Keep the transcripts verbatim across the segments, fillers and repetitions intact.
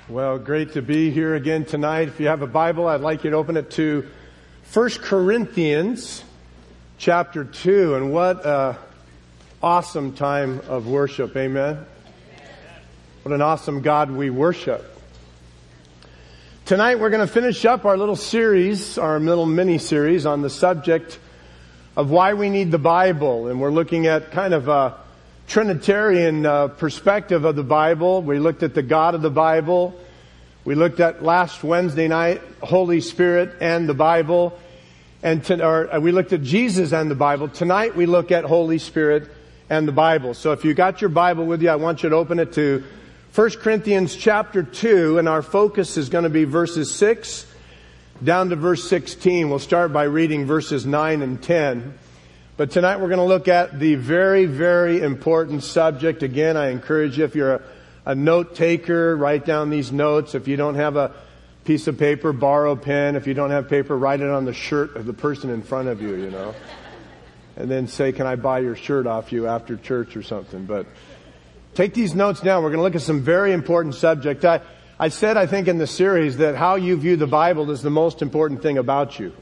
Well, great to be here again tonight. If you have a Bible, I'd like you to open it to First Corinthians chapter two. And what an awesome time of worship. Amen. What an awesome God we worship. Tonight we're going to finish up our little series, our little mini-series on the subject of why we need the Bible. And we're looking at kind of a Trinitarian uh, perspective of the Bible. We looked at the God of the Bible. We looked at last Wednesday night, Holy Spirit and the Bible. And to, or, uh, we looked at Jesus and the Bible. Tonight we look at Holy Spirit and the Bible. So if you got your Bible with you, I want you to open it to First Corinthians chapter two. And our focus is going to be verses six down to verse sixteen. We'll start by reading verses nine and ten. But tonight we're going to look at the very, very important subject. Again, I encourage you, if you're a, a note taker, write down these notes. If you don't have a piece of paper, borrow a pen. If you don't have paper, write it on the shirt of the person in front of you, you know. And then say, can I buy your shirt off you after church or something? But take these notes down. We're going to look at some very important subject. I, I said, I think in the series, that how you view the Bible is the most important thing about you.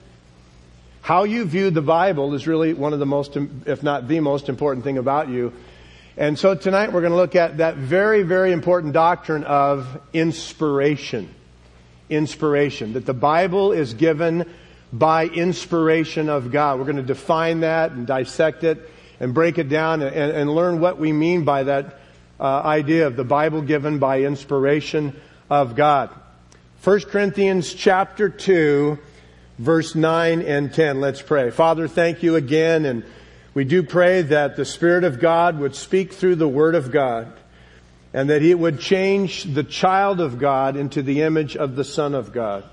How you view the Bible is really one of the most, if not the most important thing about you. And so tonight we're going to look at that very, very important doctrine of inspiration. Inspiration. That the Bible is given by inspiration of God. We're going to define that and dissect it and break it down and, and learn what we mean by that uh, idea of the Bible given by inspiration of God. First Corinthians chapter two. Verse nine and ten. Let's pray. Father, thank you again, and we do pray that the Spirit of God would speak through the Word of God, and that He would change the child of God into the image of the Son of God.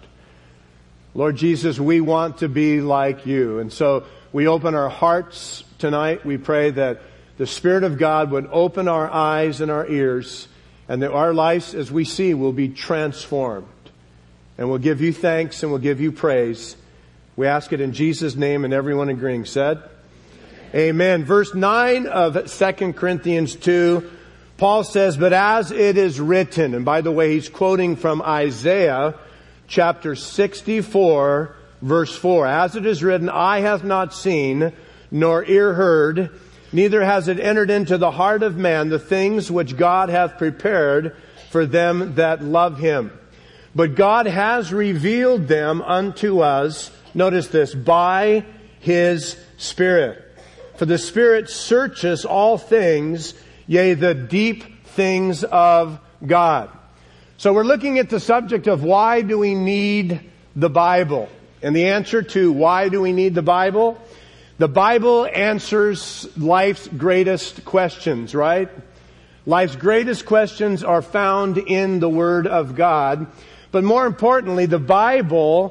Lord Jesus, we want to be like you, and so we open our hearts tonight. We pray that the Spirit of God would open our eyes and our ears, and that our lives, as we see, will be transformed. And we'll give you thanks and we'll give you praise. We ask it in Jesus' name, and everyone agreeing said, Amen. Verse nine of Second Corinthians two, Paul says, but as it is written, and by the way, he's quoting from Isaiah chapter sixty-four, verse four. As it is written, eye hath not seen, nor ear heard, neither has it entered into the heart of man the things which God hath prepared for them that love Him. But God has revealed them unto us, notice this, by His Spirit. For the Spirit searcheth all things, yea, the deep things of God. So we're looking at the subject of why do we need the Bible? And the answer to why do we need the Bible? The Bible answers life's greatest questions, right? Life's greatest questions are found in the Word of God. But more importantly, the Bible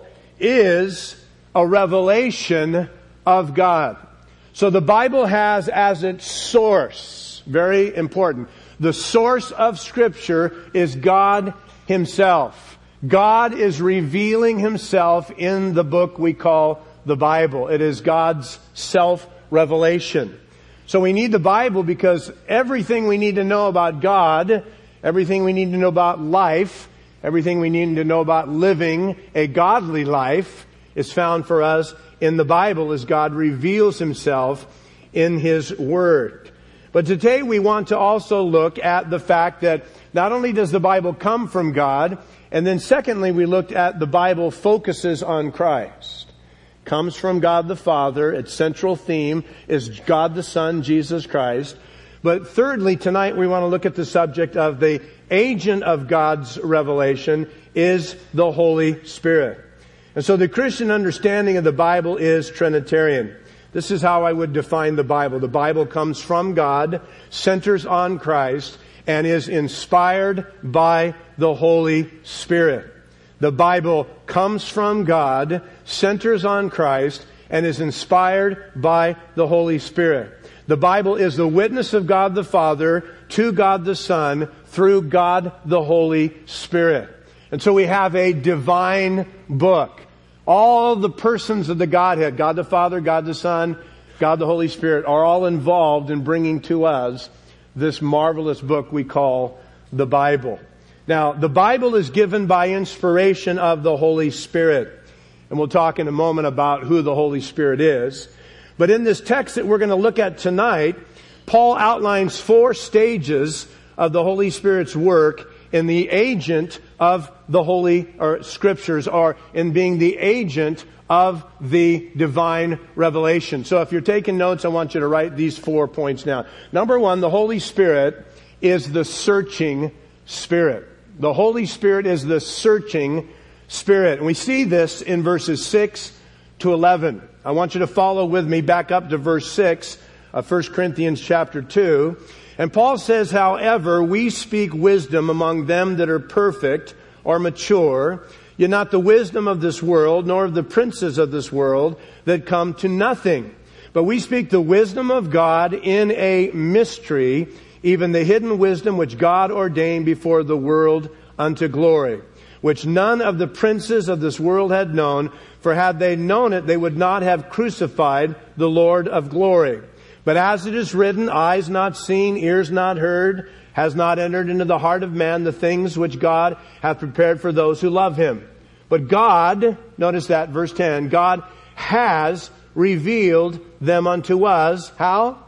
is a revelation of God. So the Bible has as its source, very important, the source of Scripture is God Himself. God is revealing Himself in the book we call the Bible. It is God's self-revelation. So we need the Bible because everything we need to know about God, everything we need to know about life, everything we need to know about living a godly life is found for us in the Bible as God reveals Himself in His Word. But today we want to also look at the fact that not only does the Bible come from God, and then secondly we looked at the Bible focuses on Christ. Comes from God the Father. Its central theme is God the Son, Jesus Christ. But thirdly, tonight we want to look at the subject of the agent of God's revelation is the Holy Spirit. And so the Christian understanding of the Bible is Trinitarian. This is how I would define the Bible. The Bible comes from God, centers on Christ, and is inspired by the Holy Spirit. The Bible comes from God, centers on Christ, and is inspired by the Holy Spirit. The Bible is the witness of God the Father to God the Son through God the Holy Spirit. And so we have a divine book. All the persons of the Godhead, God the Father, God the Son, God the Holy Spirit, are all involved in bringing to us this marvelous book we call the Bible. Now, the Bible is given by inspiration of the Holy Spirit. And we'll talk in a moment about who the Holy Spirit is. But in this text that we're going to look at tonight, Paul outlines four stages of the Holy Spirit's work in the agent of the Holy or Scriptures, or in being the agent of the divine revelation. So if you're taking notes, I want you to write these four points down. Number one, the Holy Spirit is the searching Spirit. The Holy Spirit is the searching Spirit. And we see this in verses six to eleven. I want you to follow with me back up to verse six of First Corinthians chapter two. And Paul says, however, we speak wisdom among them that are perfect or mature, yet not the wisdom of this world, nor of the princes of this world that come to nothing. But we speak the wisdom of God in a mystery, even the hidden wisdom which God ordained before the world unto glory, which none of the princes of this world had known, for had they known it, they would not have crucified the Lord of glory. But as it is written, eyes not seen, ears not heard, has not entered into the heart of man the things which God hath prepared for those who love Him. But God, notice that, verse ten, God has revealed them unto us. How?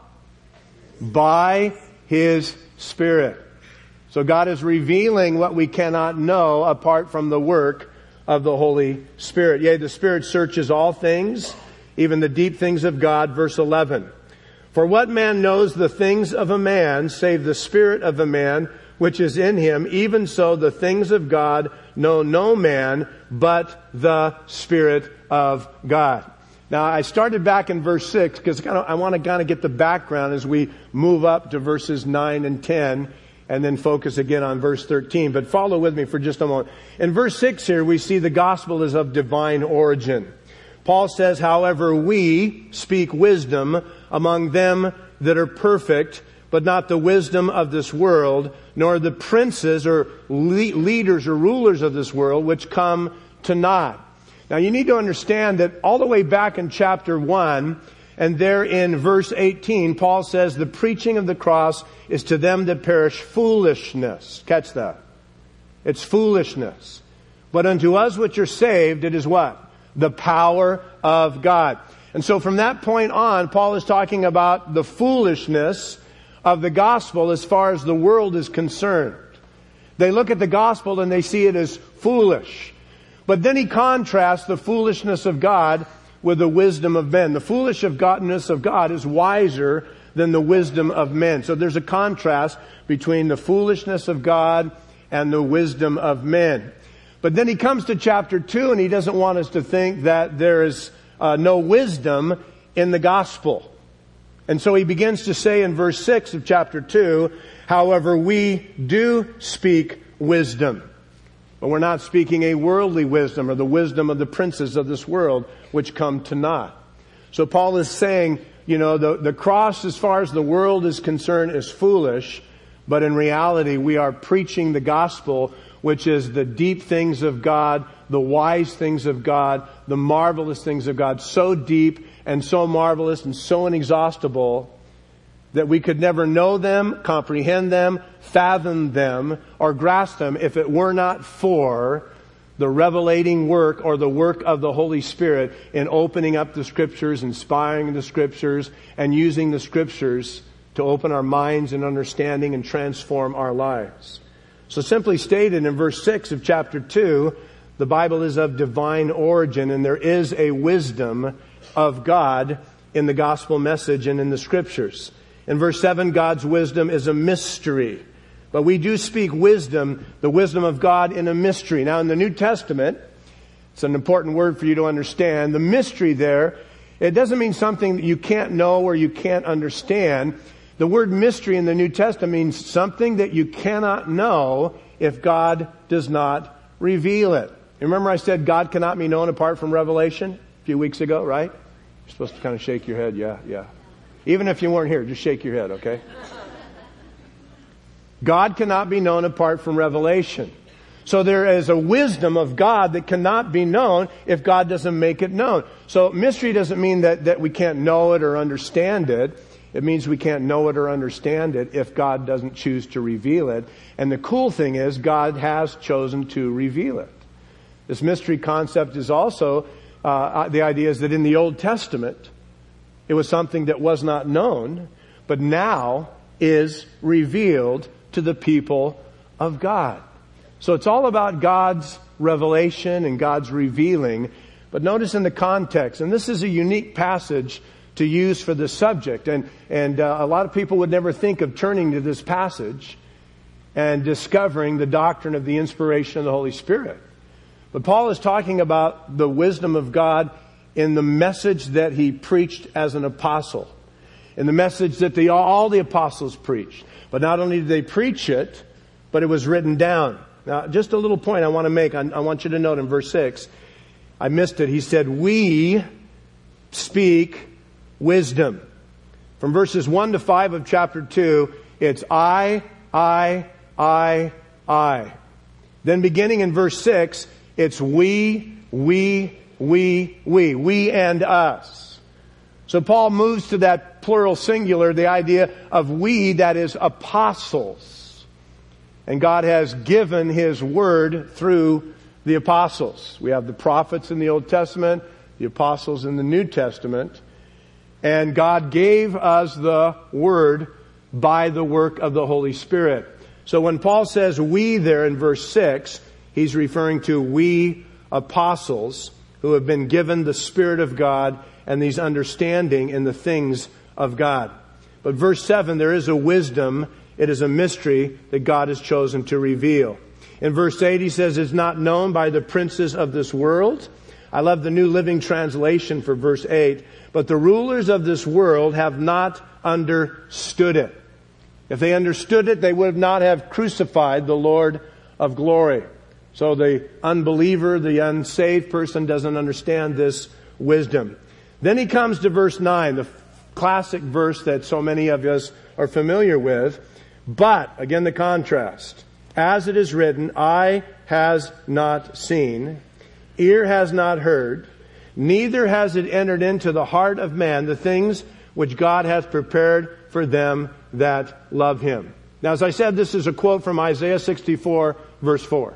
By His Spirit. So God is revealing what we cannot know apart from the work of the Holy Spirit. Yea, the Spirit searches all things, even the deep things of God. Verse eleven. For what man knows the things of a man, save the spirit of a man which is in him? Even so the things of God know no man but the Spirit of God. Now, I started back in verse six because I want to kind of get the background as we move up to verses nine and ten and then focus again on verse thirteen. But follow with me for just a moment. In verse six here, we see the gospel is of divine origin. Paul says, however, we speak wisdom among them that are perfect, but not the wisdom of this world, nor the princes or le- leaders or rulers of this world, which come to naught. Now you need to understand that all the way back in chapter one, and there in verse eighteen, Paul says, the preaching of the cross is to them that perish foolishness. Catch that. It's foolishness. But unto us which are saved, it is what? The power of God. And so from that point on, Paul is talking about the foolishness of the gospel as far as the world is concerned. They look at the gospel and they see it as foolish. But then he contrasts the foolishness of God with the wisdom of men. The foolishness of God is wiser than the wisdom of men. So there's a contrast between the foolishness of God and the wisdom of men. But then he comes to chapter two and he doesn't want us to think that there is uh, no wisdom in the gospel. And so he begins to say in verse six of chapter two, however, we do speak wisdom. But we're not speaking a worldly wisdom or the wisdom of the princes of this world, which come to naught. So Paul is saying, you know, the, the cross as far as the world is concerned is foolish, but in reality we are preaching the gospel, which is the deep things of God, the wise things of God, the marvelous things of God, so deep and so marvelous and so inexhaustible that we could never know them, comprehend them, fathom them, or grasp them if it were not for the revelating work or the work of the Holy Spirit in opening up the Scriptures, inspiring the Scriptures, and using the Scriptures to open our minds and understanding and transform our lives. So simply stated in verse six of chapter two, the Bible is of divine origin and there is a wisdom of God in the gospel message and in the Scriptures. In verse seven, God's wisdom is a mystery. But we do speak wisdom, the wisdom of God in a mystery. Now in the New Testament, it's an important word for you to understand. The mystery there, it doesn't mean something that you can't know or you can't understand. The word mystery in the New Testament means something that you cannot know if God does not reveal it. Remember I said God cannot be known apart from revelation a few weeks ago, right? You're supposed to kind of shake your head. Yeah, yeah. Even if you weren't here, just shake your head, okay? God cannot be known apart from revelation. So there is a wisdom of God that cannot be known if God doesn't make it known. So mystery doesn't mean that, that we can't know it or understand it. It means we can't know it or understand it if God doesn't choose to reveal it. And the cool thing is God has chosen to reveal it. This mystery concept is also, uh, the idea is that in the Old Testament, it was something that was not known, but now is revealed to the people of God. So it's all about God's revelation and God's revealing. But notice in the context, and this is a unique passage to use for this subject. And, and uh, a lot of people would never think of turning to this passage and discovering the doctrine of the inspiration of the Holy Spirit. But Paul is talking about the wisdom of God in the message that he preached as an apostle. In the message that the, all the apostles preached. But not only did they preach it, but it was written down. Now, just a little point I want to make. I, I want you to note in verse six. I missed it. He said, we speak wisdom. From verses one to five of chapter two, it's I, I, I, I. Then beginning in verse six, it's we, we, we, we. We and us. So Paul moves to that plural singular, the idea of we, that is apostles. And God has given His word through the apostles. We have the prophets in the Old Testament, the apostles in the New Testament. And God gave us the word by the work of the Holy Spirit. So when Paul says we there in verse six, he's referring to we apostles who have been given the Spirit of God and these understanding in the things of God. But verse seven, there is a wisdom. It is a mystery that God has chosen to reveal. In verse eight, he says, it's not known by the princes of this world. I love the New Living Translation for verse eight. But the rulers of this world have not understood it. If they understood it, they would not have crucified the Lord of glory. So the unbeliever, the unsaved person doesn't understand this wisdom. Then he comes to verse nine, the classic verse that so many of us are familiar with. But, again the contrast. As it is written, eye has not seen, ear has not heard, neither has it entered into the heart of man the things which God hath prepared for them that love Him. Now, as I said, this is a quote from Isaiah sixty-four, verse four.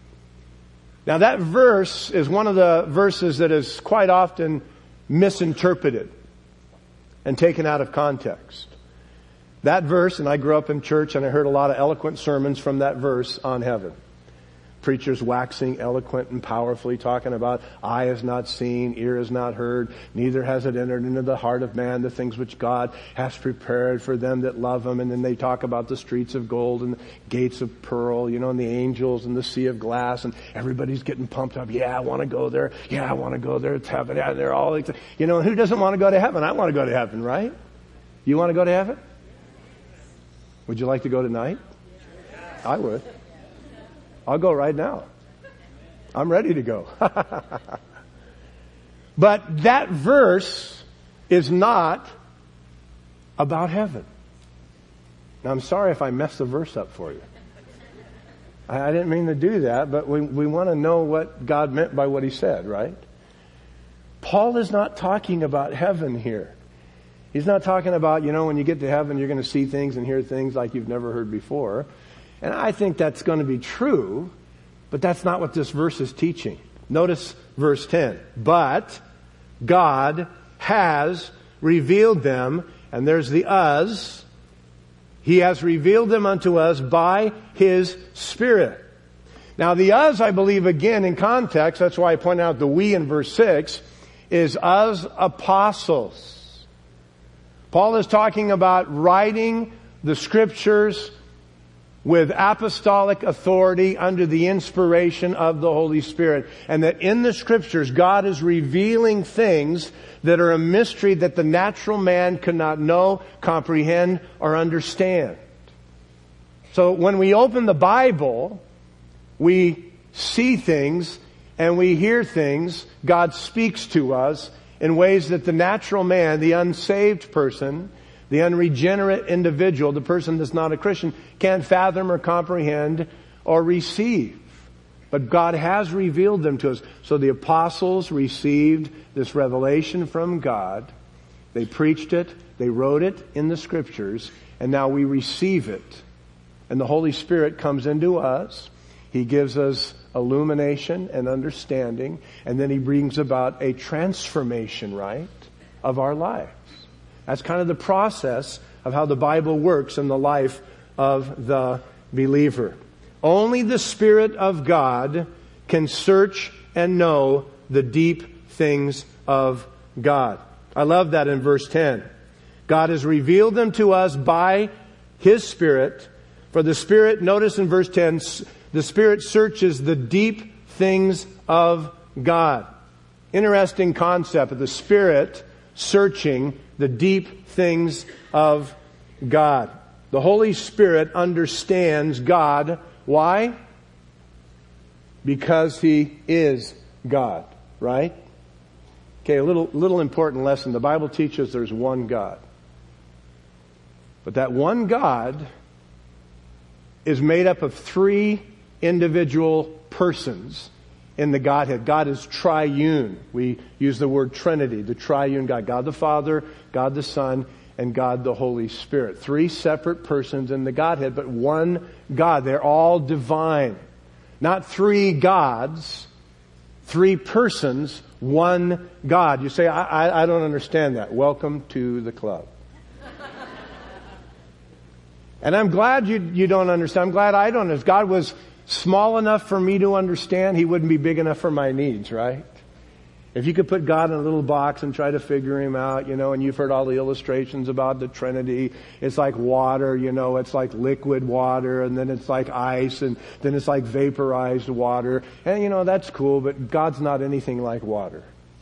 Now, that verse is one of the verses that is quite often misinterpreted and taken out of context. That verse, and I grew up in church and I heard a lot of eloquent sermons from that verse on heaven. Preachers waxing eloquent and powerfully talking about eye has not seen, ear has not heard, neither has it entered into the heart of man the things which God has prepared for them that love Him. And then they talk about the streets of gold and the gates of pearl, you know, and the angels and the sea of glass, and everybody's getting pumped up. Yeah, I want to go there. Yeah, I want to go there. It's heaven. Yeah, they're all, you know, who doesn't want to go to heaven? I want to go to heaven, right? You want to go to heaven? Would you like to go tonight? I would. I'll go right now. I'm ready to go. But that verse is not about heaven. Now, I'm sorry if I messed the verse up for you. I didn't mean to do that, but we, we want to know what God meant by what He said, right? Paul is not talking about heaven here. He's not talking about, you know, when you get to heaven, you're going to see things and hear things like you've never heard before. And I think that's going to be true, but that's not what this verse is teaching. Notice verse ten. But God has revealed them, and there's the us. He has revealed them unto us by His Spirit. Now the us, I believe, again in context, that's why I point out the we in verse six, is us apostles. Paul is talking about writing the Scriptures with apostolic authority under the inspiration of the Holy Spirit. And that in the Scriptures, God is revealing things that are a mystery that the natural man cannot know, comprehend, or understand. So when we open the Bible, we see things and we hear things. God speaks to us in ways that the natural man, the unsaved person, the unregenerate individual, the person that's not a Christian, can't fathom or comprehend or receive. But God has revealed them to us. So the apostles received this revelation from God. They preached it. They wrote it in the Scriptures. And now we receive it. And the Holy Spirit comes into us. He gives us illumination and understanding. And then He brings about a transformation, right, of our lives. That's kind of the process of how the Bible works in the life of the believer. Only the Spirit of God can search and know the deep things of God. I love that in verse ten. God has revealed them to us by His Spirit. For the Spirit, notice in verse ten, the Spirit searches the deep things of God. Interesting concept of the Spirit searching the deep things of God. The Holy Spirit understands God. Why? Because He is God, right? Okay, a little, little important lesson. The Bible teaches there's one God. But that one God is made up of three individual persons in the Godhead. God is triune. We use the word Trinity, the triune God. God the Father, God the Son, and God the Holy Spirit. Three separate persons in the Godhead, but one God. They're all divine. Not three gods, three persons, one God. You say, I, I, I don't understand that. Welcome to the club. And I'm glad you, you don't understand. I'm glad I don't. If God was small enough for me to understand, He wouldn't be big enough for my needs, right? If you could put God in a little box and try to figure Him out, you know, and you've heard all the illustrations about the Trinity. It's like water, you know, it's like liquid water, and then it's like ice, and then it's like vaporized water. And, you know, that's cool, but God's not anything like water.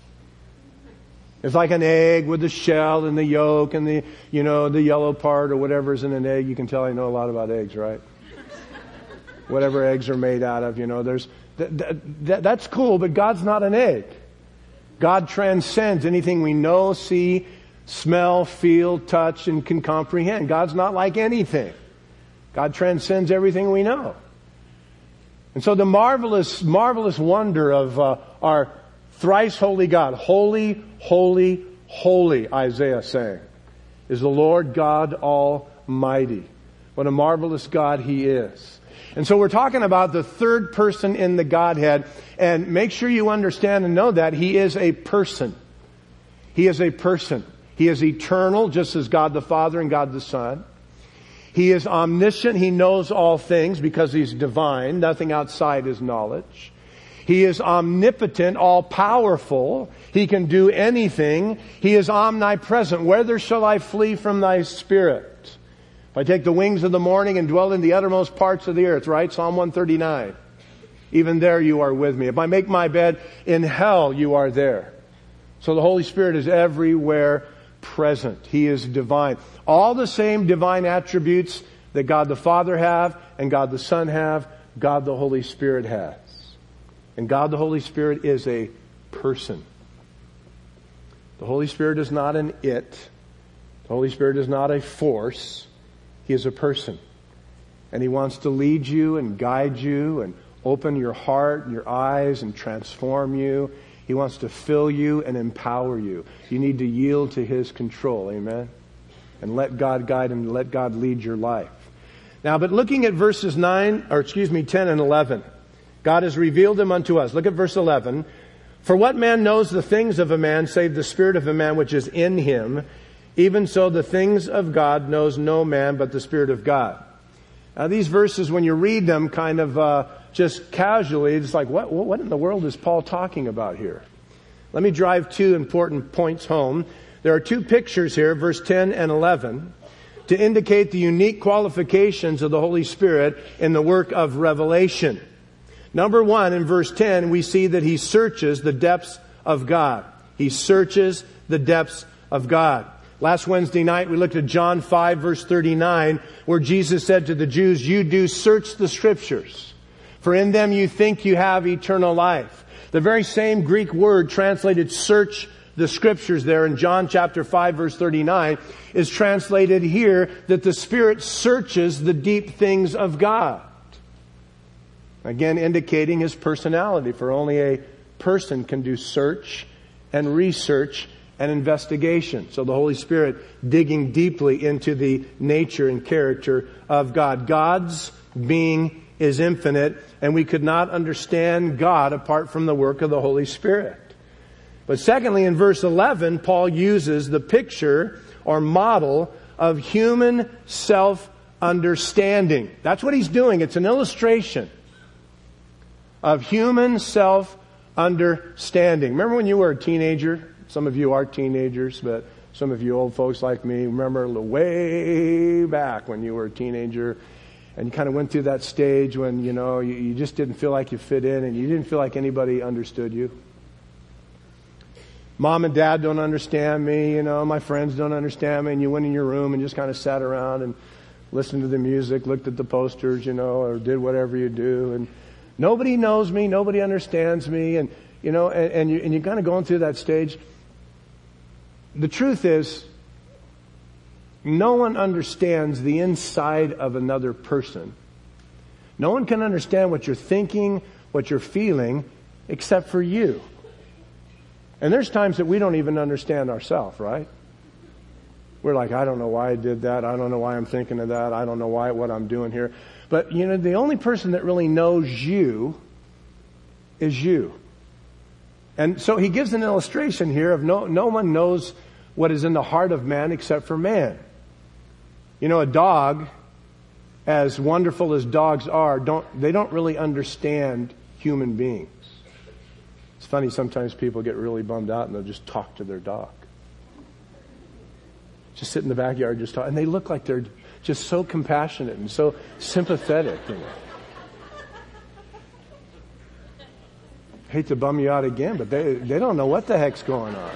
It's like an egg with the shell and the yolk and the, you know, the yellow part or whatever's in an egg. You can tell I know a lot about eggs, right? Whatever eggs are made out of, you know, there's, that, that, that's cool, but God's not an egg. God transcends anything we know, see, smell, feel, touch, and can comprehend. God's not like anything. God transcends everything we know. And so the marvelous, marvelous wonder of uh, our thrice holy God, holy, holy, holy, Isaiah saying, is the Lord God Almighty. What a marvelous God He is. And so we're talking about the third person in the Godhead. And make sure you understand and know that He is a person. He is a person. He is eternal, just as God the Father and God the Son. He is omniscient. He knows all things because He's divine. Nothing outside His knowledge. He is omnipotent, all-powerful. He can do anything. He is omnipresent. Whither shall I flee from Thy Spirit? If I take the wings of the morning and dwell in the uttermost parts of the earth, right? Psalm one thirty-nine. Even there you are with me. If I make my bed in hell, you are there. So the Holy Spirit is everywhere present. He is divine. All the same divine attributes that God the Father have and God the Son have, God the Holy Spirit has. And God the Holy Spirit is a person. The Holy Spirit is not an it. The Holy Spirit is not a force. He is a person. And He wants to lead you and guide you and open your heart and your eyes and transform you. He wants to fill you and empower you. You need to yield to His control. Amen? And let God guide and let God lead your life. Now, but looking at verses nine, or excuse me, ten and eleven. God has revealed Him unto us. Look at verse eleven. For what man knows the things of a man save the spirit of a man which is in him? Even so the things of God knows no man but the Spirit of God. Now these verses, when you read them kind of uh, just casually, it's like, what, what in the world is Paul talking about here? Let me drive two important points home. There are two pictures here, verse ten and eleven, to indicate the unique qualifications of the Holy Spirit in the work of revelation. Number one, in verse ten, we see that He searches the depths of God. He searches the depths of God. Last Wednesday night, we looked at John five, verse thirty-nine, where Jesus said to the Jews, you do search the Scriptures, for in them you think you have eternal life. The very same Greek word translated search the Scriptures there in John chapter five, verse thirty-nine, is translated here that the Spirit searches the deep things of God. Again, indicating His personality, for only a person can do search and research and investigation. So the Holy Spirit digging deeply into the nature and character of God. God's being is infinite, and we could not understand God apart from the work of the Holy Spirit. But secondly, in verse eleven, Paul uses the picture or model of human self-understanding. That's what he's doing. It's an illustration of human self-understanding. Remember when you were a teenager? Some of you are teenagers, but some of you old folks like me remember way back when you were a teenager and you kind of went through that stage when, you know, you, you just didn't feel like you fit in and you didn't feel like anybody understood you. Mom and dad don't understand me, you know, my friends don't understand me, and you went in your room and just kind of sat around and listened to the music, looked at the posters, you know, or did whatever you do, and nobody knows me, nobody understands me, and, you know, and, and, you, and you're kind of going through that stage. The truth is, no one understands the inside of another person. No one can understand what you're thinking, what you're feeling, except for you. And there's times that we don't even understand ourselves, right? We're like, I don't know why I did that. I don't know why I'm thinking of that. I don't know why what I'm doing here. But, you know, the only person that really knows you is you. And so he gives an illustration here of no, no one knows what is in the heart of man except for man. You know, a dog, as wonderful as dogs are, don't, they don't really understand human beings. It's funny, sometimes people get really bummed out and they'll just talk to their dog. Just sit in the backyard, just talk. And they look like they're just so compassionate and so sympathetic. You know. Hate to bum you out again, but they, they don't know what the heck's going on.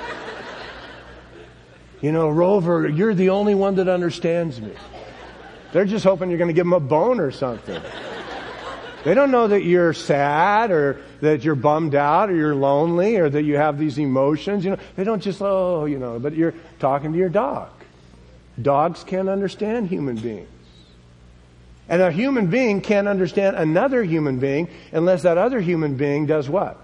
You know, Rover, you're the only one that understands me. They're just hoping you're going to give them a bone or something. They don't know that you're sad or that you're bummed out or you're lonely or that you have these emotions. You know, they don't just, oh, you know, but you're talking to your dog. Dogs can't understand human beings. And a human being can't understand another human being unless that other human being does what?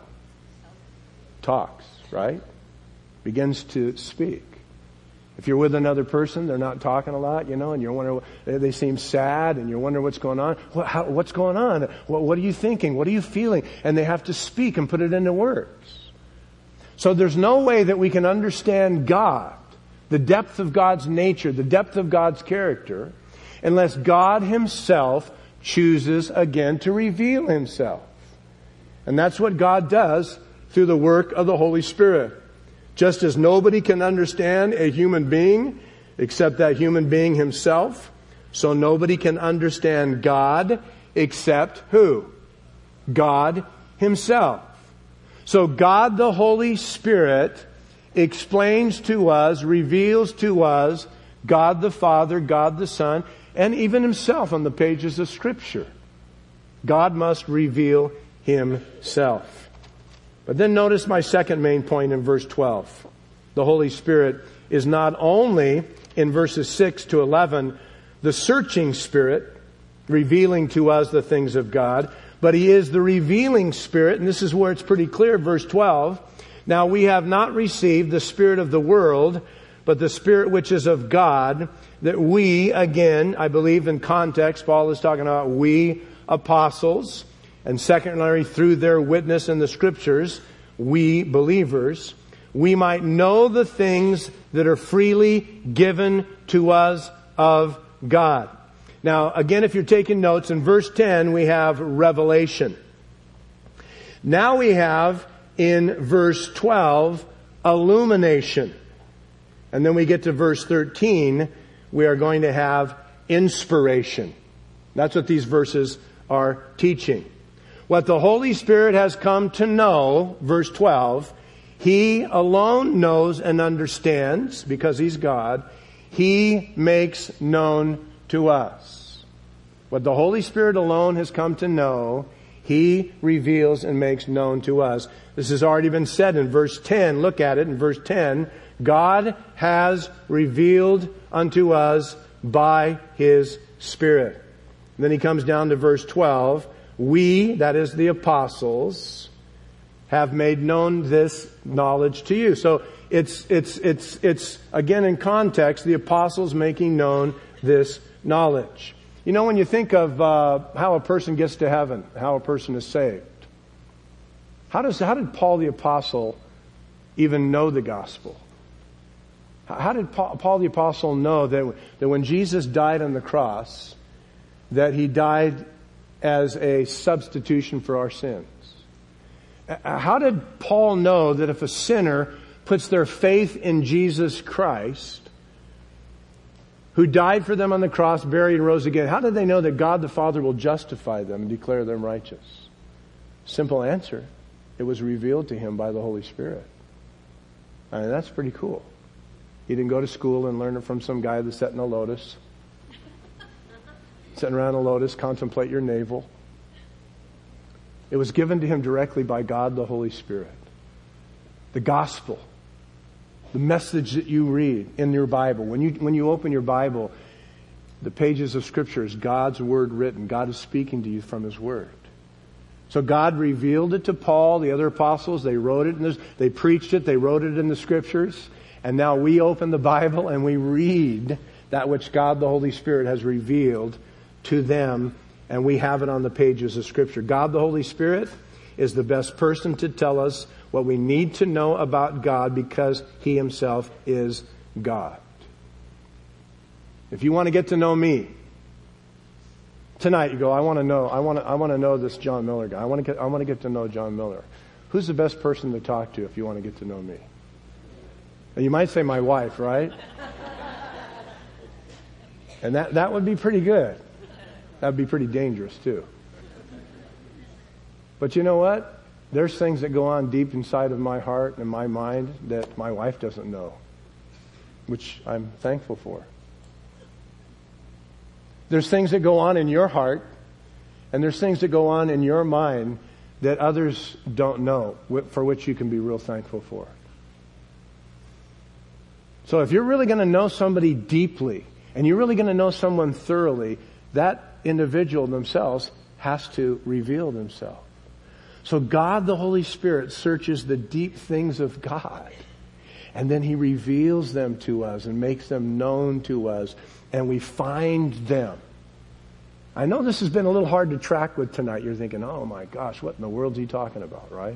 Talks, right? Begins to speak. If you're with another person, they're not talking a lot, you know, and you're wondering, they seem sad, and you're wondering what's going on. What, how, what's going on? What, what are you thinking? What are you feeling? And they have to speak and put it into words. So there's no way that we can understand God, the depth of God's nature, the depth of God's character, unless God Himself chooses again to reveal Himself. And that's what God does through the work of the Holy Spirit. Just as nobody can understand a human being except that human being himself, so nobody can understand God except who? God Himself. So God the Holy Spirit explains to us, reveals to us God the Father, God the Son, and even Himself on the pages of Scripture. God must reveal Himself. But then notice my second main point in verse twelve. The Holy Spirit is not only, in verses six to eleven, the searching Spirit, revealing to us the things of God, but He is the revealing Spirit, and this is where it's pretty clear, verse twelve. Now we have not received the spirit of the world, but the Spirit which is of God, that we, again, I believe in context, Paul is talking about we apostles, and secondly, through their witness in the Scriptures, we believers, we might know the things that are freely given to us of God. Now, again, if you're taking notes, in verse ten we have revelation. Now we have, in verse twelve, illumination. And then we get to verse thirteen, we are going to have inspiration. That's what these verses are teaching. What the Holy Spirit has come to know, verse twelve, He alone knows and understands, because He's God, He makes known to us. What the Holy Spirit alone has come to know, He reveals and makes known to us. This has already been said in verse ten. Look at it in verse ten. God has revealed unto us by His Spirit. And then he comes down to verse twelve. We, that is the apostles, have made known this knowledge to you. So it's, it's, it's, it's, again in context, the apostles making known this knowledge. You know, when you think of uh, how a person gets to heaven, how a person is saved, how does how did Paul the apostle even know the gospel? How did Paul, Paul the apostle know that that when Jesus died on the cross, that he died as a substitution for our sins? How did Paul know that if a sinner puts their faith in Jesus Christ, who died for them on the cross, buried and rose again, how did they know that God the Father will justify them and declare them righteous? Simple answer. It was revealed to him by the Holy Spirit. I mean, that's pretty cool. He didn't go to school and learn it from some guy that's sitting in a lotus. Sitting around a lotus, contemplate your navel. It was given to him directly by God the Holy Spirit. The gospel. The message that you read in your Bible. When you, when you open your Bible, the pages of Scripture is God's Word written. God is speaking to you from His Word. So God revealed it to Paul, the other apostles. They wrote it, and they preached it. They wrote it in the Scriptures. And now we open the Bible and we read that which God the Holy Spirit has revealed to them. And we have it on the pages of Scripture. God the Holy Spirit is the best person to tell us what we need to know about God because He Himself is God. If you want to get to know me, tonight you go, I want to know, I want to, I want to know this John Miller guy. I want to get, I want to get to know John Miller. Who's the best person to talk to if you want to get to know me? And you might say my wife, right? And that, that would be pretty good. That would be pretty dangerous too. But you know what? There's things that go on deep inside of my heart and my mind that my wife doesn't know, which I'm thankful for. There's things that go on in your heart, and there's things that go on in your mind that others don't know, for which you can be real thankful for. So if you're really going to know somebody deeply, and you're really going to know someone thoroughly, that individual themselves has to reveal themselves. So God, the Holy Spirit, searches the deep things of God. And then He reveals them to us and makes them known to us. And we find them. I know this has been a little hard to track with tonight. You're thinking, oh my gosh, what in the world is he talking about, right?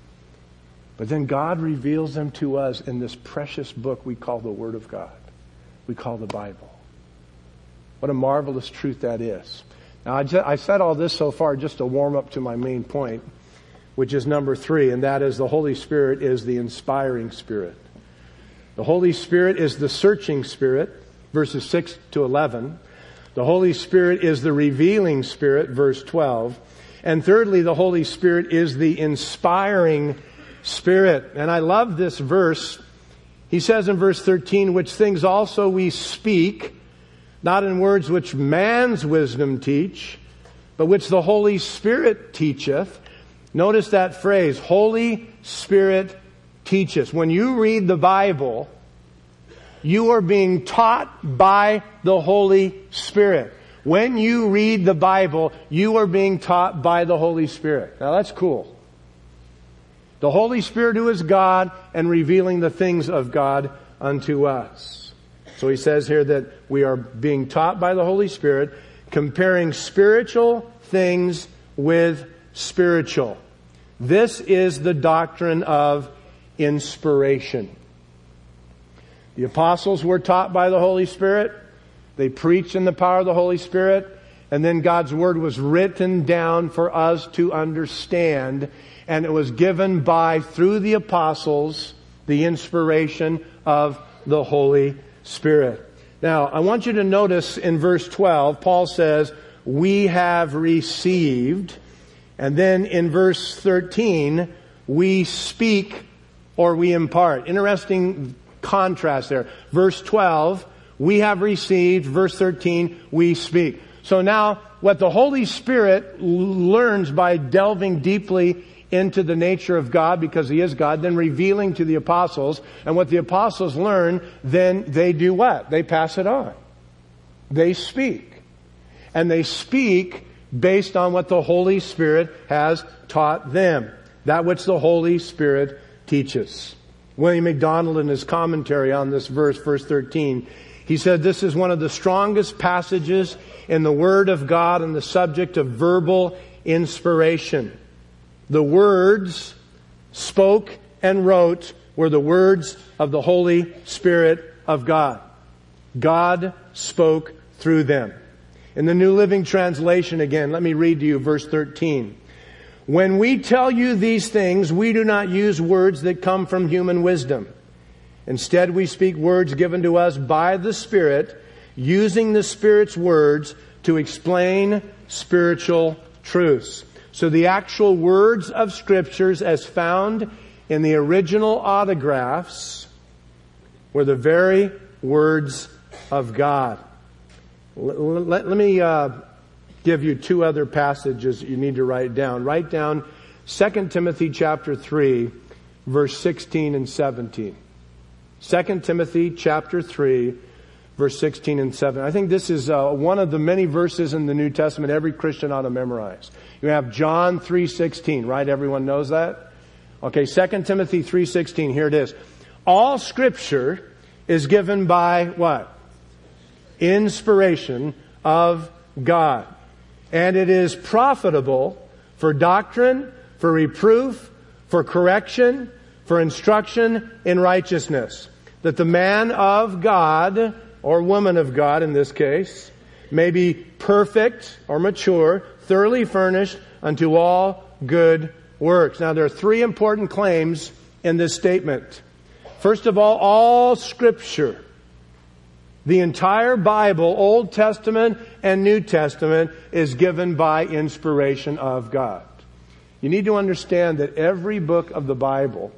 But then God reveals them to us in this precious book we call the Word of God. We call the Bible. What a marvelous truth that is. Now, I, just, I said all this so far just to warm up to my main point, which is number three, and that is the Holy Spirit is the inspiring Spirit. The Holy Spirit is the searching Spirit, verses six to eleven. The Holy Spirit is the revealing Spirit, verse twelve. And thirdly, the Holy Spirit is the inspiring Spirit. And I love this verse. He says in verse thirteen, which things also we speak, not in words which man's wisdom teach, but which the Holy Spirit teacheth. Notice that phrase, Holy Spirit teacheth. When you read the Bible, you are being taught by the Holy Spirit. When you read the Bible, you are being taught by the Holy Spirit. Now that's cool. The Holy Spirit who is God and revealing the things of God unto us. So he says here that we are being taught by the Holy Spirit, comparing spiritual things with spiritual. This is the doctrine of inspiration. The apostles were taught by the Holy Spirit. They preached in the power of the Holy Spirit. And then God's Word was written down for us to understand. And it was given by, through the apostles, the inspiration of the Holy Spirit. Now, I want you to notice in verse twelve, Paul says, we have received. And then in verse thirteen, we speak or we impart. Interesting contrast there. Verse twelve, we have received. Verse thirteen, we speak. So now, what the Holy Spirit learns by delving deeply into the nature of God, because He is God, then revealing to the apostles, and what the apostles learn, then they do what? They pass it on. They speak. And they speak based on what the Holy Spirit has taught them. that which the Holy Spirit teaches. William MacDonald, in his commentary on this verse, verse thirteen, he said this is one of the strongest passages in the Word of God on the subject of verbal inspiration. The words spoke and wrote were the words of the Holy Spirit of God. God spoke through them. In the New Living Translation again, let me read to you verse thirteen. When we tell you these things, we do not use words that come from human wisdom. Instead, we speak words given to us by the Spirit, using the Spirit's words to explain spiritual truths. So the actual words of Scriptures as found in the original autographs were the very words of God. Let, let, let me uh, give you two other passages that you need to write down. Write down Second Timothy chapter three, verse sixteen and seventeen. Second Timothy chapter three, verse sixteen and seventeen. I think this is uh, one of the many verses in the New Testament every Christian ought to memorize. You have John three sixteen, right? Everyone knows that? Okay, Second Timothy three sixteen, here it is. All Scripture is given by what? Inspiration of God. And it is profitable for doctrine, for reproof, for correction, for instruction in righteousness, that the man of God, or woman of God in this case, may be perfect or mature, thoroughly furnished unto all good works. Now there are three important claims in this statement. First of all, all Scripture, the entire Bible, Old Testament and New Testament, is given by inspiration of God. You need to understand that every book of the Bible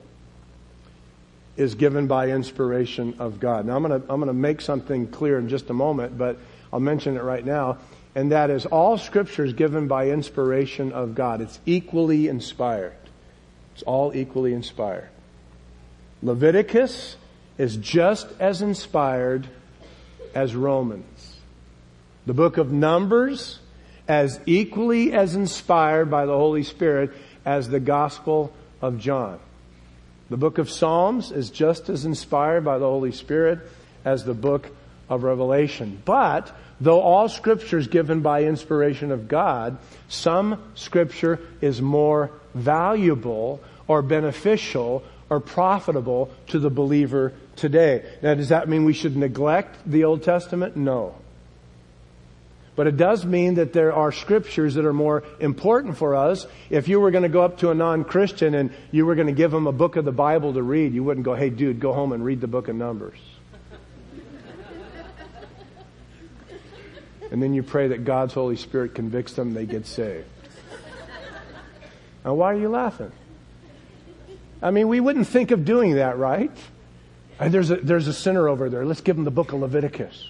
is given by inspiration of God. Now I'm going to I'm going to make something clear in just a moment, but I'll mention it right now. And that is, all Scripture is given by inspiration of God. It's equally inspired. It's all equally inspired. Leviticus is just as inspired as Romans. The book of Numbers as equally as inspired by the Holy Spirit as the Gospel of John. The book of Psalms is just as inspired by the Holy Spirit as the book of Revelation. But though all Scripture is given by inspiration of God, some Scripture is more valuable or beneficial or profitable to the believer today. Now, does that mean we should neglect the Old Testament? No. But it does mean that there are Scriptures that are more important for us. If you were going to go up to a non-Christian and you were going to give them a book of the Bible to read, you wouldn't go, hey dude, go home and read the book of Numbers. And then you pray that God's Holy Spirit convicts them and they get saved. Now why are you laughing? I mean, we wouldn't think of doing that, right? And there's a, there's a sinner over there. Let's give him the book of Leviticus.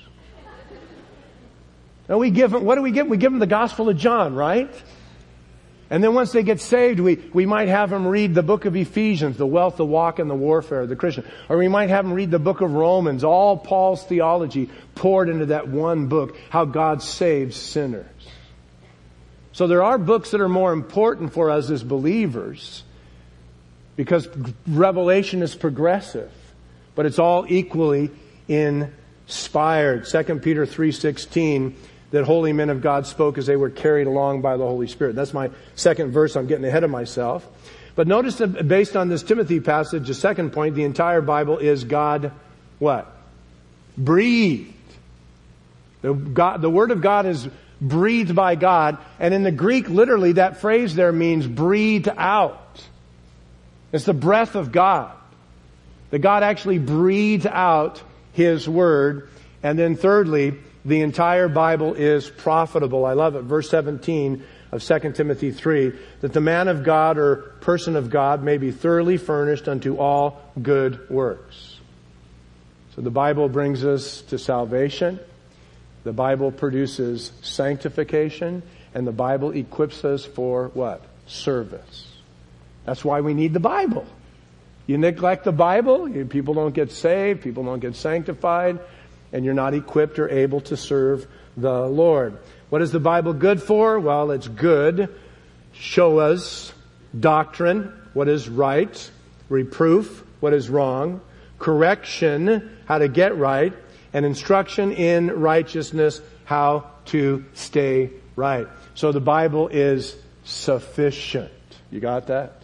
Now we give them, what do we give them? We give them the Gospel of John, right? And then once they get saved, we, we might have them read the book of Ephesians, the wealth, the walk, and the warfare of the Christian. Or we might have them read the book of Romans, all Paul's theology poured into that one book, how God saves sinners. So there are books that are more important for us as believers because revelation is progressive, but it's all equally inspired. Second Peter three sixteen, that holy men of God spoke as they were carried along by the Holy Spirit. That's my second verse. I'm getting ahead of myself. But notice that based on this Timothy passage, the second point, the entire Bible is God, what? Breathed. The, God, the Word of God is breathed by God. And in the Greek, literally, that phrase there means breathed out. It's the breath of God. That God actually breathed out His Word. And then thirdly, the entire Bible is profitable. I love it. Verse seventeen of Second Timothy three, that the man of God or person of God may be thoroughly furnished unto all good works. So the Bible brings us to salvation. The Bible produces sanctification. And the Bible equips us for what? Service. That's why we need the Bible. You neglect the Bible, people don't get saved, people don't get sanctified, and you're not equipped or able to serve the Lord. What is the Bible good for? Well, it's good. Show us doctrine, what is right, reproof, what is wrong, correction, how to get right, and instruction in righteousness, how to stay right. So the Bible is sufficient. You got that?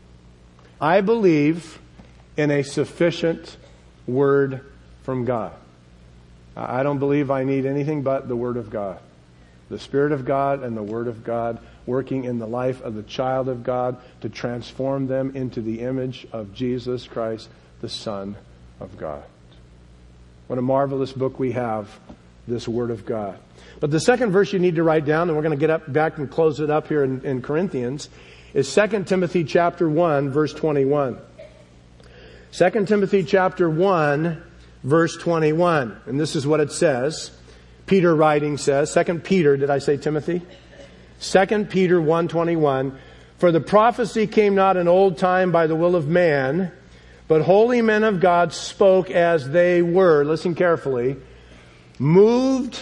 I believe in a sufficient Word from God. I don't believe I need anything but the Word of God. The Spirit of God and the Word of God working in the life of the child of God to transform them into the image of Jesus Christ, the Son of God. What a marvelous book we have, this Word of God. But the second verse you need to write down, and we're going to get up back and close it up here in, in Corinthians, is Second Timothy chapter one, verse twenty-one. Second Timothy chapter one, verse twenty-one. And this is what it says. Peter writing says, Second Peter, did I say Timothy? Second Peter one twenty-one. For the prophecy came not in old time by the will of man, but holy men of God spoke as they were, listen carefully, moved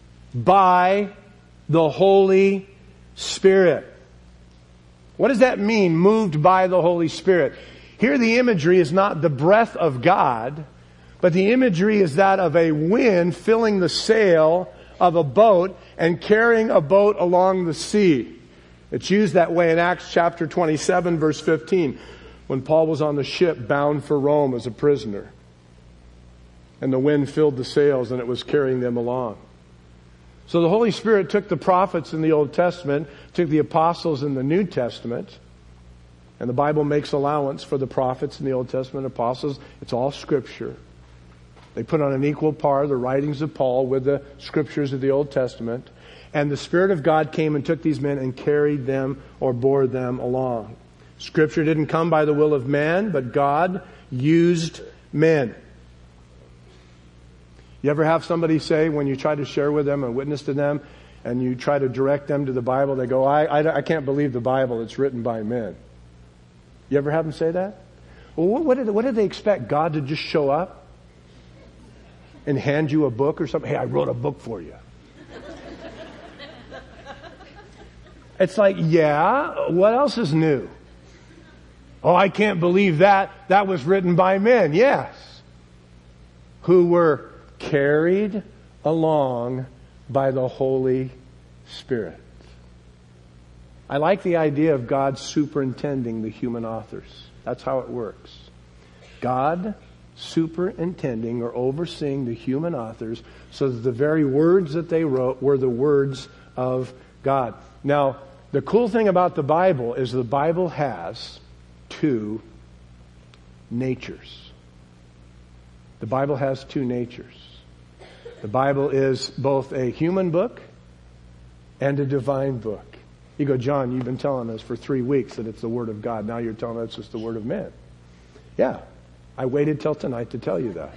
by the Holy Spirit. What does that mean, moved by the Holy Spirit? Here the imagery is not the breath of God, but the imagery is that of a wind filling the sail of a boat and carrying a boat along the sea. It's used that way in Acts chapter twenty-seven, verse fifteen, when Paul was on the ship bound for Rome as a prisoner. And the wind filled the sails and it was carrying them along. So the Holy Spirit took the prophets in the Old Testament, took the apostles in the New Testament, and the Bible makes allowance for the prophets in the Old Testament, apostles. It's all Scripture. They put on an equal par the writings of Paul with the Scriptures of the Old Testament. And the Spirit of God came and took these men and carried them or bore them along. Scripture didn't come by the will of man, but God used men. You ever have somebody say, when you try to share with them and witness to them, and you try to direct them to the Bible, they go, I, I, I can't believe the Bible, it's written by men. You ever have them say that? Well, what, what, did, what did they expect? God to just show up and hand you a book or something? Hey, I wrote a book for you. It's like, yeah, what else is new? Oh, I can't believe that. That was written by men. Yes. Who were carried along by the Holy Spirit. I like the idea of God superintending the human authors. That's how it works. God superintending or overseeing the human authors so that the very words that they wrote were the words of God. Now, the cool thing about the Bible is the Bible has two natures. The Bible has two natures. The Bible is both a human book and a divine book. You go, John, you've been telling us for three weeks that it's the Word of God. Now you're telling us it's the Word of man. Yeah, I waited till tonight to tell you that.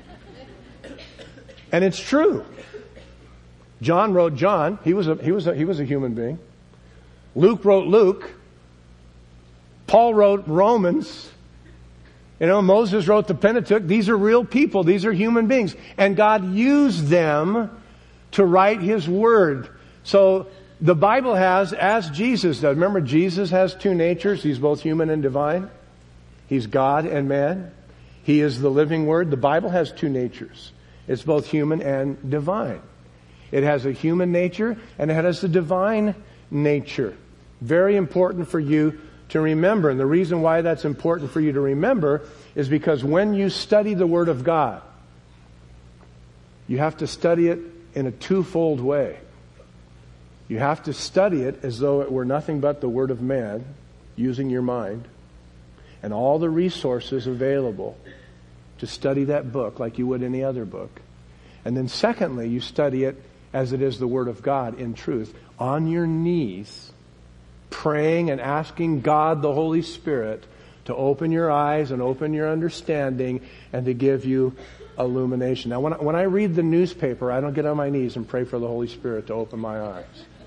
And it's true. John wrote John. He was a, he was a, he was a human being. Luke wrote Luke. Paul wrote Romans. You know, Moses wrote the Pentateuch. These are real people. These are human beings. And God used them to write His Word. So the Bible has, as Jesus does. Remember, Jesus has two natures. He's both human and divine. He's God and man. He is the living Word. The Bible has two natures. It's both human and divine. It has a human nature and it has a divine nature. Very important for you to remember. And the reason why that's important for you to remember is because when you study the Word of God, you have to study it in a twofold way. You have to study it as though it were nothing but the Word of man, using your mind, and all the resources available to study that book like you would any other book. And then secondly, you study it as it is the Word of God in truth, on your knees, praying and asking God, the Holy Spirit, to open your eyes and open your understanding and to give you illumination. Now, when I, when I read the newspaper, I don't get on my knees and pray for the Holy Spirit to open my eyes.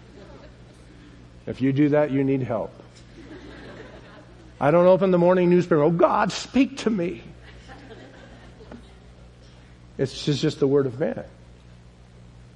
If you do that, you need help. I don't open the morning newspaper, oh God, speak to me. It's just, just the Word of man.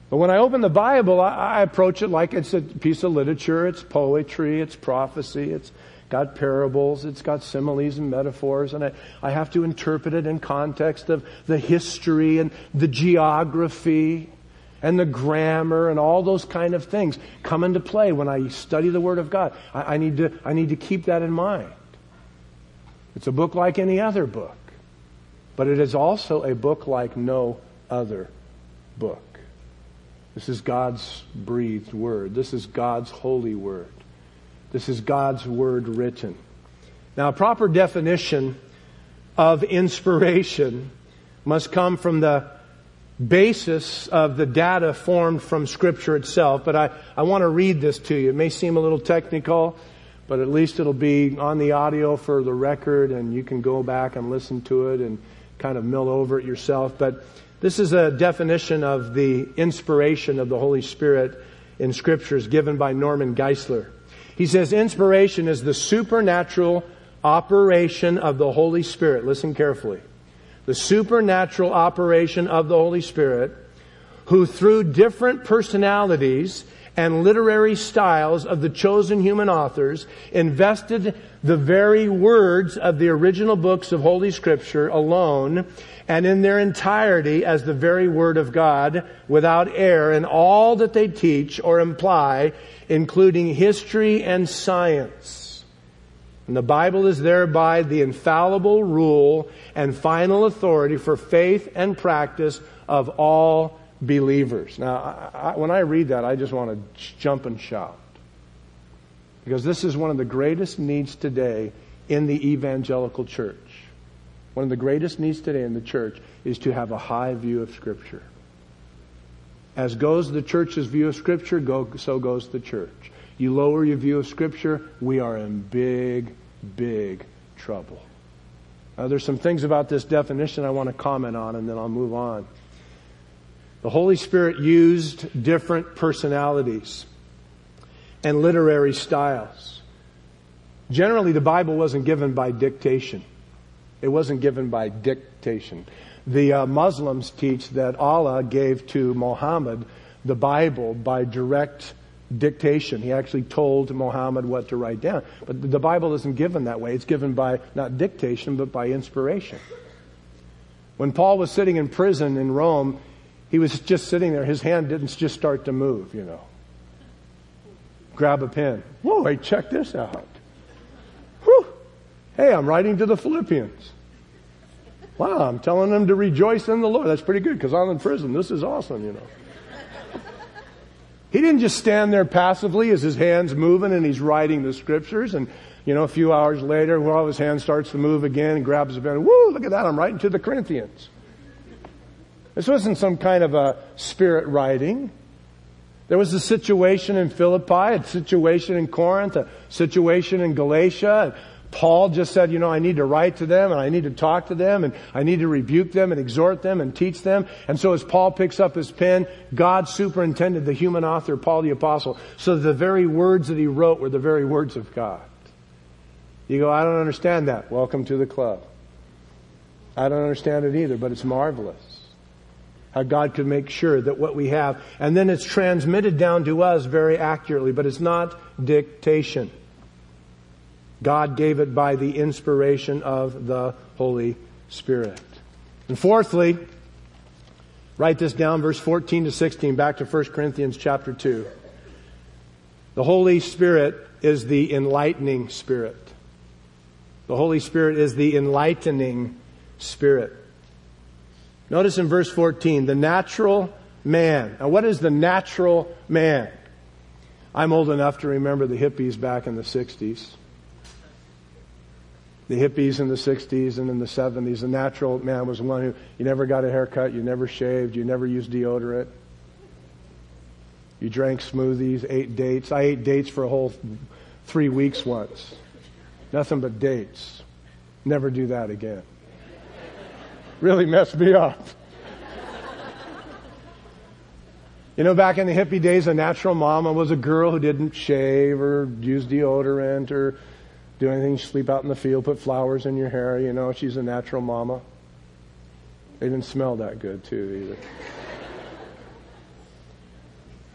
But when I open the Bible, I, I approach it like it's a piece of literature. It's poetry, it's prophecy, it's got parables, it's got similes and metaphors, and I, I have to interpret it in context of the history and the geography and the grammar and all those kind of things come into play when I study the Word of God. I, I need to, I need to keep that in mind. It's a book like any other book, but it is also a book like no other book. This is God's breathed Word. This is God's holy Word. This is God's Word written. Now, a proper definition of inspiration must come from the basis of the data formed from Scripture itself. But I, I want to read this to you. It may seem a little technical, but at least it'll be on the audio for the record, and you can go back and listen to it and kind of mill over it yourself. But this is a definition of the inspiration of the Holy Spirit in Scriptures given by Norman Geisler. He says, inspiration is the supernatural operation of the Holy Spirit. Listen carefully. The supernatural operation of the Holy Spirit, who through different personalities and literary styles of the chosen human authors invested the very words of the original books of Holy Scripture alone and in their entirety as the very Word of God without error in all that they teach or imply, including history and science. And the Bible is thereby the infallible rule and final authority for faith and practice of all believers. Now, I, I, when I read that, I just want to jump and shout. Because this is one of the greatest needs today in the evangelical church. One of the greatest needs today in the church is to have a high view of Scripture. As goes the church's view of Scripture, go, so goes the church. You lower your view of Scripture, we are in big, big trouble. Now, there's some things about this definition I want to comment on, and then I'll move on. The Holy Spirit used different personalities and literary styles. Generally, the Bible wasn't given by dictation. It wasn't given by dictation. The uh, Muslims teach that Allah gave to Muhammad the Bible by direct dictation. He actually told Muhammad what to write down. But the Bible isn't given that way. It's given by not dictation, but by inspiration. When Paul was sitting in prison in Rome, he was just sitting there. His hand didn't just start to move, you know. Grab a pen. Whoa, hey, check this out. Whew. Hey, I'm writing to the Philippians. Wow, I'm telling them to rejoice in the Lord. That's pretty good because I'm in prison. This is awesome, you know. He didn't just stand there passively as his hand's moving and he's writing the Scriptures. And, you know, a few hours later, while his hand starts to move again and grabs the pen. Woo, look at that. I'm writing to the Corinthians. This wasn't some kind of a spirit writing. There was a situation in Philippi, a situation in Corinth, a situation in Galatia. Paul just said, you know, I need to write to them and I need to talk to them and I need to rebuke them and exhort them and teach them. And so as Paul picks up his pen, God superintended the human author, Paul the Apostle, so that the very words that he wrote were the very words of God. You go, I don't understand that. Welcome to the club. I don't understand it either, but it's marvelous how God could make sure that what we have, and then it's transmitted down to us very accurately, but it's not dictation. God gave it by the inspiration of the Holy Spirit. And fourthly, write this down, verse fourteen to sixteen, back to First Corinthians chapter two. The Holy Spirit is the enlightening Spirit. The Holy Spirit is the enlightening Spirit. Notice in verse fourteen, the natural man. Now, what is the natural man? I'm old enough to remember the hippies back in the sixties. The hippies in the sixties and in the seventies. The natural man was one who, you never got a haircut, you never shaved, you never used deodorant. You drank smoothies, ate dates. I ate dates for a whole three weeks once. Nothing but dates. Never do that again. Really messed me up. You know, back in the hippie days, a natural mama was a girl who didn't shave or use deodorant or do anything, sleep out in the field, put flowers in your hair. You know, she's a natural mama. They didn't smell that good, too, either.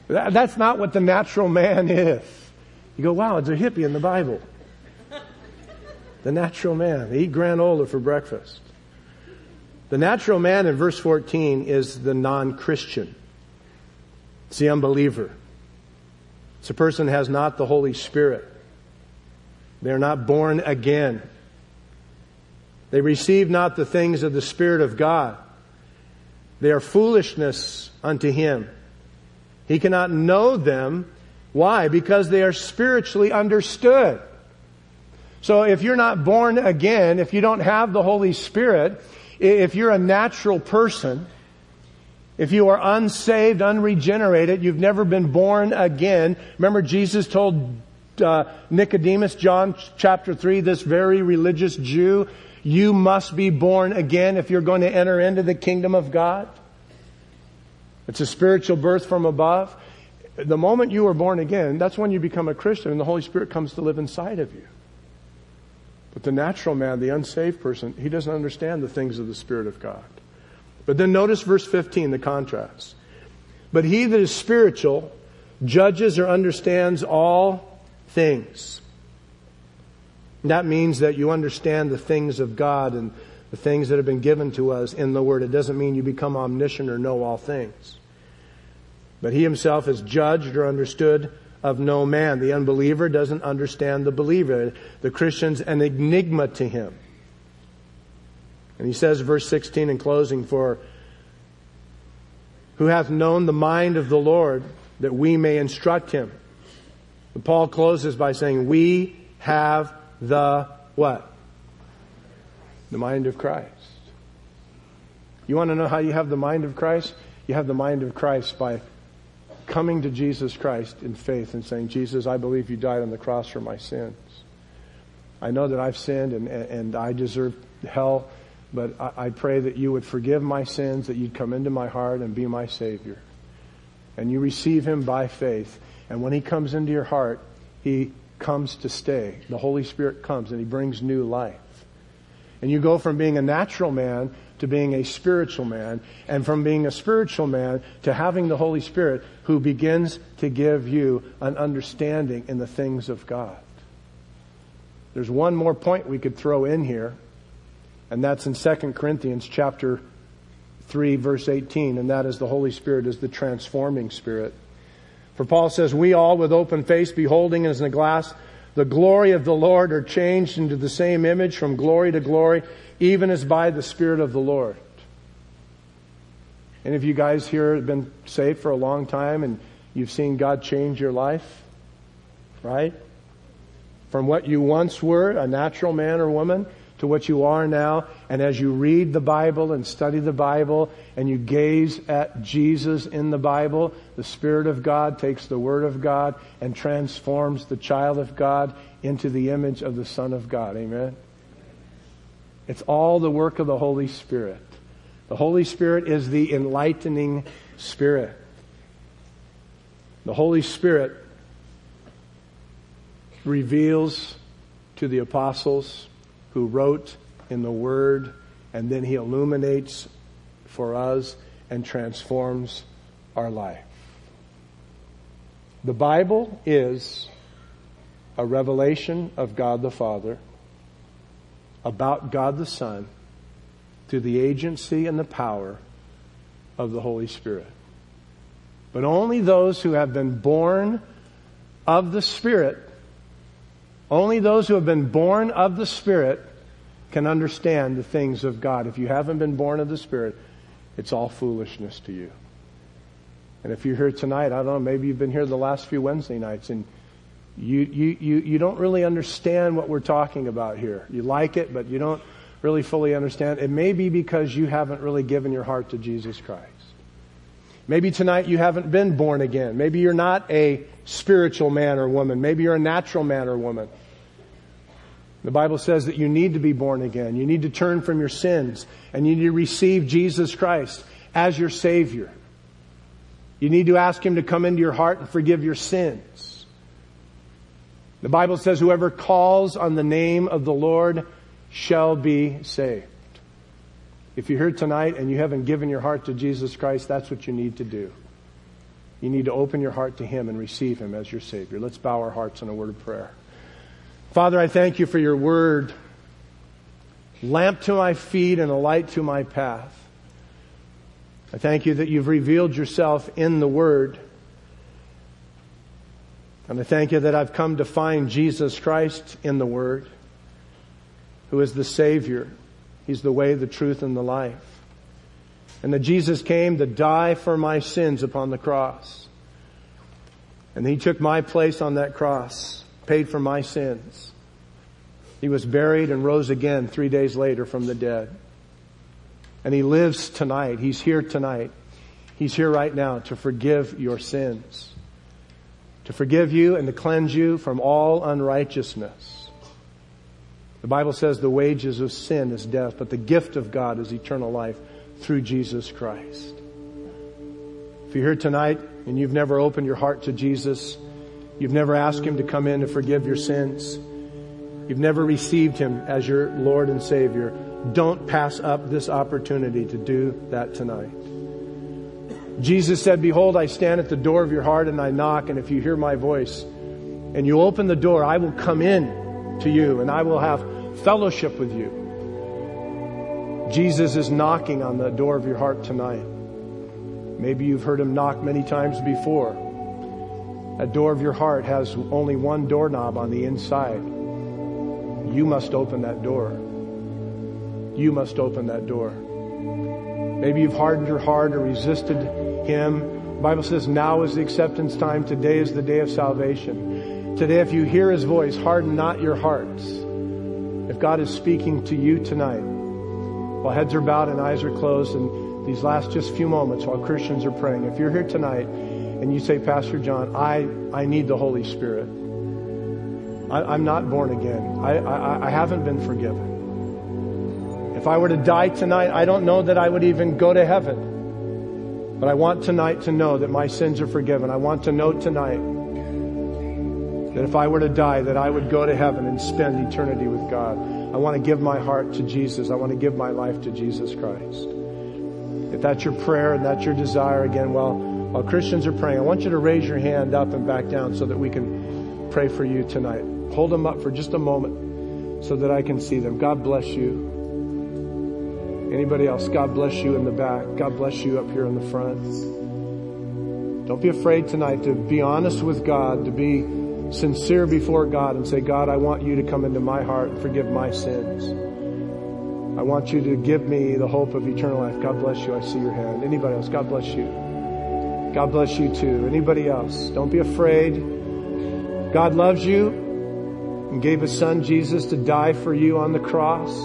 That, that's not what the natural man is. You go, wow, it's a hippie in the Bible. The natural man. They eat granola for breakfast. The natural man in verse fourteen is the non-Christian. It's the unbeliever. It's a person who has not the Holy Spirit. They're not born again. They receive not the things of the Spirit of God. They are foolishness unto him. He cannot know them. Why? Because they are spiritually understood. So if you're not born again, if you don't have the Holy Spirit, if you're a natural person, if you are unsaved, unregenerated, you've never been born again. Remember Jesus told uh, Nicodemus, John chapter three, this very religious Jew, you must be born again if you're going to enter into the kingdom of God. It's a spiritual birth from above. The moment you are born again, that's when you become a Christian and the Holy Spirit comes to live inside of you. But the natural man, the unsaved person, he doesn't understand the things of the Spirit of God. But then notice verse fifteen, the contrast. But he that is spiritual judges or understands all things. That means that you understand the things of God and the things that have been given to us in the Word. It doesn't mean you become omniscient or know all things. But he himself is judged or understood of no man. The unbeliever doesn't understand the believer. The Christian's an enigma to him. And he says, verse sixteen in closing, for who hath known the mind of the Lord that we may instruct him. And Paul closes by saying, we have the what? The mind of Christ. You want to know how you have the mind of Christ? You have the mind of Christ by coming to Jesus Christ in faith and saying, Jesus, I believe you died on the cross for my sins. I know that I've sinned and, and I deserve hell, but I, I pray that you would forgive my sins, that you'd come into my heart and be my Savior. And you receive him by faith. And when he comes into your heart, he comes to stay. The Holy Spirit comes and he brings new life. And you go from being a natural man to being a spiritual man, and from being a spiritual man to having the Holy Spirit who begins to give you an understanding in the things of God. There's one more point we could throw in here, and that's in Second Corinthians chapter three, verse eighteen, and that is the Holy Spirit is the transforming Spirit. For Paul says, we all with open face beholding as in a glass the glory of the Lord are changed into the same image from glory to glory, even as by the Spirit of the Lord. Any of you guys here have been saved for a long time and you've seen God change your life? Right? From what you once were, a natural man or woman, to what you are now. And as you read the Bible and study the Bible and you gaze at Jesus in the Bible, the Spirit of God takes the Word of God and transforms the child of God into the image of the Son of God. Amen? It's all the work of the Holy Spirit. The Holy Spirit is the enlightening Spirit. The Holy Spirit reveals to the apostles who wrote in the Word, and then he illuminates for us and transforms our life. The Bible is a revelation of God the Father about God the Son through the agency and the power of the Holy Spirit. But only those who have been born of the Spirit, only those who have been born of the Spirit can understand the things of God. If you haven't been born of the Spirit, it's all foolishness to you. And if you're here tonight, I don't know, maybe you've been here the last few Wednesday nights and you, you, you, you don't really understand what we're talking about here. You like it, but you don't really fully understand. It may be because you haven't really given your heart to Jesus Christ. Maybe tonight you haven't been born again. Maybe you're not a spiritual man or woman. Maybe you're a natural man or woman. The Bible says that you need to be born again. You need to turn from your sins and you need to receive Jesus Christ as your Savior. You need to ask Him to come into your heart and forgive your sins. The Bible says whoever calls on the name of the Lord shall be saved. If you're here tonight and you haven't given your heart to Jesus Christ, that's what you need to do. You need to open your heart to Him and receive Him as your Savior. Let's bow our hearts in a word of prayer. Father, I thank You for Your Word, lamp to my feet and a light to my path. I thank You that You've revealed Yourself in the Word. And I thank You that I've come to find Jesus Christ in the Word, who is the Savior. He's the way, the truth, and the life. And that Jesus came to die for my sins upon the cross. And He took my place on that cross, paid for my sins. He was buried and rose again three days later from the dead. And He lives tonight. He's here tonight. He's here right now to forgive your sins, to forgive you and to cleanse you from all unrighteousness. The Bible says the wages of sin is death, but the gift of God is eternal life through Jesus Christ. If you're here tonight and you've never opened your heart to Jesus, you've never asked Him to come in to forgive your sins, you've never received Him as your Lord and Savior, don't pass up this opportunity to do that tonight. Jesus said, "Behold, I stand at the door of your heart and I knock, and if you hear my voice and you open the door, I will come in to you and I will have fellowship with you." Jesus is knocking on the door of your heart tonight. Maybe you've heard Him knock many times before. That door of your heart has only one doorknob on the inside. You must open that door. You must open that door. Maybe you've hardened your heart or resisted Him. The Bible says now is the acceptance time. Today is the day of salvation. Today, if you hear His voice, harden not your hearts. If God is speaking to you tonight, while heads are bowed and eyes are closed, and these last just few moments while Christians are praying, if you're here tonight and you say, "Pastor John, I, I need the Holy Spirit. I, I'm not born again. I, I, I haven't been forgiven. If I were to die tonight, I don't know that I would even go to heaven. But I want tonight to know that my sins are forgiven. I want to know tonight that if I were to die, that I would go to heaven and spend eternity with God. I want to give my heart to Jesus. I want to give my life to Jesus Christ." If that's your prayer and that's your desire, again, while, while Christians are praying, I want you to raise your hand up and back down so that we can pray for you tonight. Hold them up for just a moment so that I can see them. God bless you. Anybody else? God bless you in the back. God bless you up here in the front. Don't be afraid tonight to be honest with God, to be sincere before God and say, "God, I want you to come into my heart and forgive my sins. I want you to give me the hope of eternal life." God bless you. I see your hand. Anybody else? God bless you. God bless you too. Anybody else? Don't be afraid. God loves you and gave His Son Jesus to die for you on the cross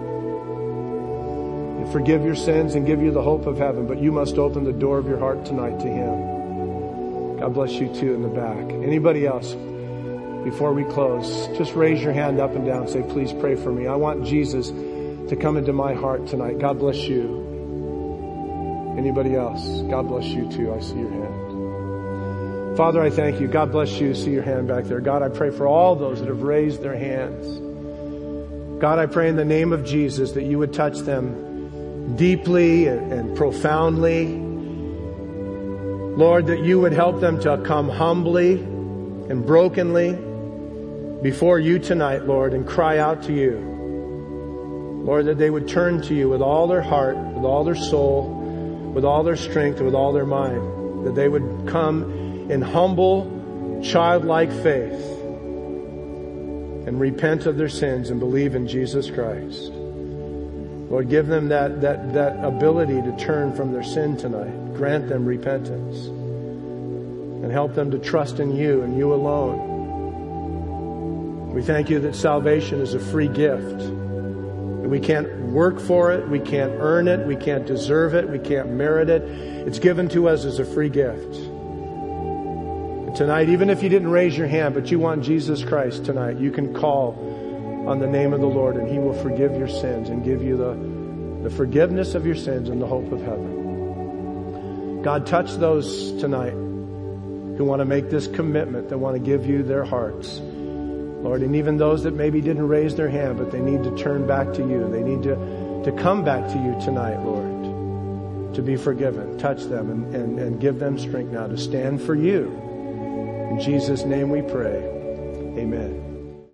and forgive your sins and give you the hope of heaven. But you must open the door of your heart tonight to Him. God bless you too in the back. Anybody else? Before we close, just raise your hand up and down and say, "Please pray for me. I want Jesus to come into my heart tonight." God bless you. Anybody else? God bless you too. I see your hand. Father, I thank You. God bless you. See your hand back there. God, I pray for all those that have raised their hands. God, I pray in the name of Jesus that You would touch them deeply and, and profoundly. Lord, that You would help them to come humbly and brokenly before You tonight, Lord, and cry out to You. Lord, that they would turn to You with all their heart, with all their soul, with all their strength, and with all their mind. That they would come in humble, childlike faith and repent of their sins and believe in Jesus Christ. Lord, give them that, that, that ability to turn from their sin tonight. Grant them repentance and help them to trust in You and You alone. We thank You that salvation is a free gift. We can't work for it. We can't earn it. We can't deserve it. We can't merit it. It's given to us as a free gift. And tonight, even if you didn't raise your hand, but you want Jesus Christ tonight, you can call on the name of the Lord and He will forgive your sins and give you the, the forgiveness of your sins and the hope of heaven. God, touch those tonight who want to make this commitment, that want to give You their hearts. Lord, and even those that maybe didn't raise their hand, but they need to turn back to You. They need to, to come back to You tonight, Lord. to be forgiven. Touch them and, and, and give them strength now to stand for you. In Jesus' name we pray. Amen.